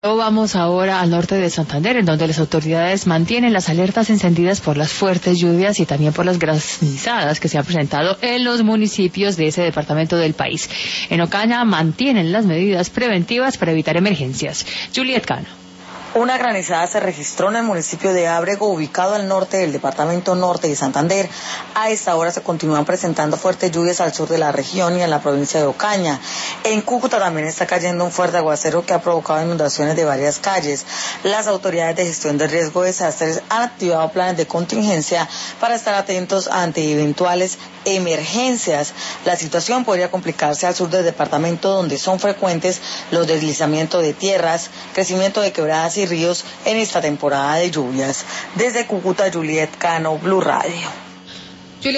Vamos ahora al norte de Santander, en donde las autoridades mantienen las alertas encendidas por las fuertes lluvias y también por las granizadas que se han presentado en los municipios de ese departamento del país. En Ocaña mantienen las medidas preventivas para evitar emergencias. Juliet Cano. Una granizada se registró en el municipio de Ábrego, ubicado al norte del departamento norte de Santander. A esta hora se continúan presentando fuertes lluvias al sur de la región y en la provincia de Ocaña. En Cúcuta también está cayendo un fuerte aguacero que ha provocado inundaciones de varias calles. Las autoridades de gestión de riesgo de desastres han activado planes de contingencia para estar atentos ante eventuales emergencias. La situación podría complicarse al sur del departamento, donde son frecuentes los deslizamientos de tierras, crecimiento de quebradas y ríos en esta temporada de lluvias. Desde Cúcuta, Juliet Cano, Blue Radio.